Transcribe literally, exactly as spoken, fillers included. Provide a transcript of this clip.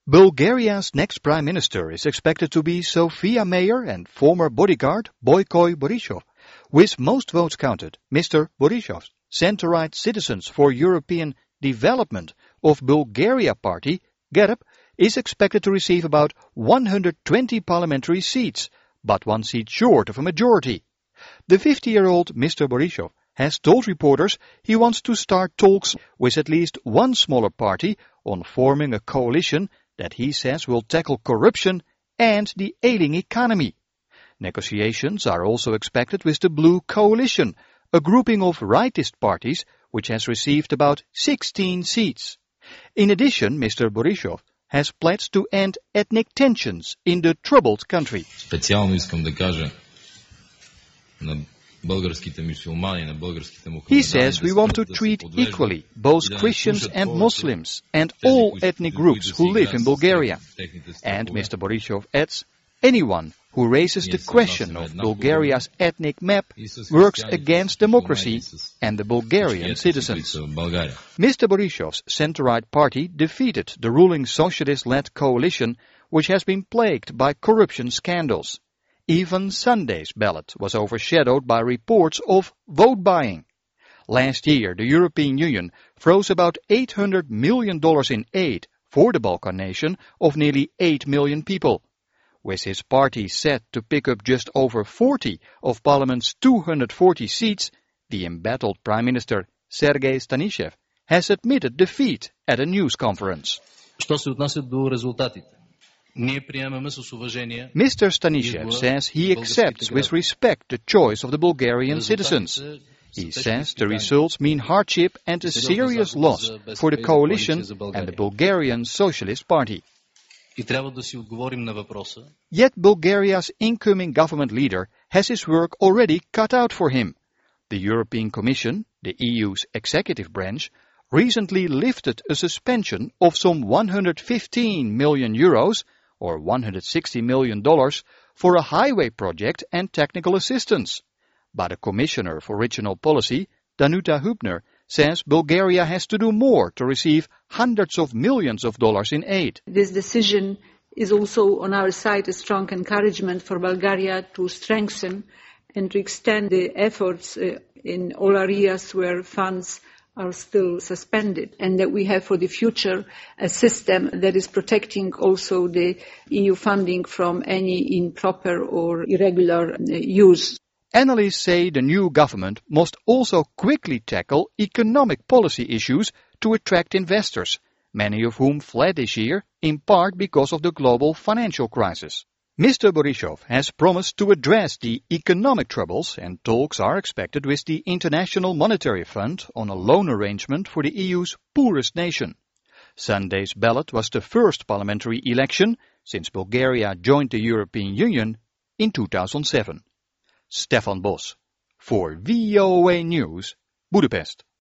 Bulgaria's next prime minister is expected to be Sofia mayor and former bodyguard Boyko Borisov. With most votes counted, Mister Borisov's centre-right Citizens for European Development of Bulgaria party, GERB, is expected to receive about one hundred twenty parliamentary seats, but one seat short of a majority. The fifty-year-old Mister Borisov has told reporters he wants to start talks with at least one smaller party on forming a coalition that he says will tackle corruption and the ailing economy. Negotiations are also expected with the Blue Coalition, a grouping of rightist parties which has received about sixteen seats. In addition, Mister Borisov has pledged to end ethnic tensions in the troubled country. Специално искам да кажа на българските мюсюлмани, на българските мухамедани. He says we want to treat equally both Christians and Muslims and all ethnic groups who live in Bulgaria. And Mister Borisov adds, anyone who raises the question of Bulgaria's ethnic map works against democracy and the Bulgarian citizens. Mister Borisov's centre-right party defeated the ruling socialist-led coalition, which has been plagued by corruption scandals. Even Sunday's ballot was overshadowed by reports of vote buying. Last year, the European Union froze about eight hundred million dollars in aid for the Balkan nation of nearly eight million people. With his party set to pick up just over forty of Parliament's two hundred forty seats, the embattled Prime Minister Sergei Stanishev has admitted defeat at a news conference. Що се отнася до резултатите? Ние приемаме с уважение. Mister Stanishev says he accepts with respect the choice of the Bulgarian citizens. He says the results mean hardship and a serious loss for the coalition and the Bulgarian Socialist Party. Yet Bulgaria's incoming government leader has his work already cut out for him. The European Commission, the E U's executive branch, recently lifted a suspension of some one hundred fifteen million euros or one hundred sixty million dollars for a highway project and technical assistance. But the Commissioner for Regional Policy, Danuta Hübner, says Bulgaria has to do more to receive hundreds of millions of dollars in aid. This decision is also on our side a strong encouragement for Bulgaria to strengthen and to extend the efforts uh, in all areas where funds are still suspended, and that we have for the future a system that is protecting also the E U funding from any improper or irregular uh, use. Analysts say the new government must also quickly tackle economic policy issues to attract investors, many of whom fled this year, in part because of the global financial crisis. Mister Borisov has promised to address the economic troubles, and talks are expected with the International Monetary Fund on a loan arrangement for the E U's poorest nation. Sunday's ballot was the first parliamentary election since Bulgaria joined the European Union in two thousand seven. Stefan Bos, voor V O A News, Budapest.